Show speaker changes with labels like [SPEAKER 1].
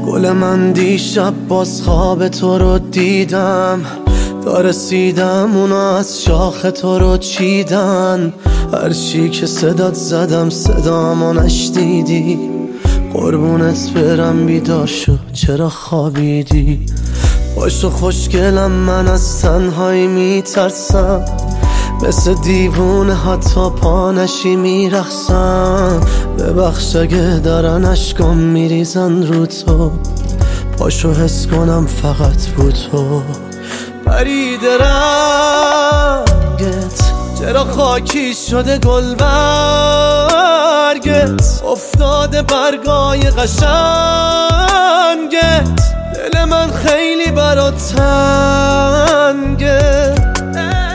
[SPEAKER 1] گل من دیشب باز خواب تو رو دیدم، تا رسیدم اونا از شاخ تو رو چیدن. هرچی که صدات زدم صدامو نشنیدی، قربونت برم بیدار شو چرا خوابیدی. باشو خوشگلم من از تنهایی میترسم، مثل دیوونه حتی پا نشی میرخسم. ببخش اگه دارن اشکام میریزن رو تو، پاشو حس کنم فقط بود تو. پریده رنگت چرا خاکی شده گل برگت، افتاده برگای قشنگت. دل من خیلی برات تنگه،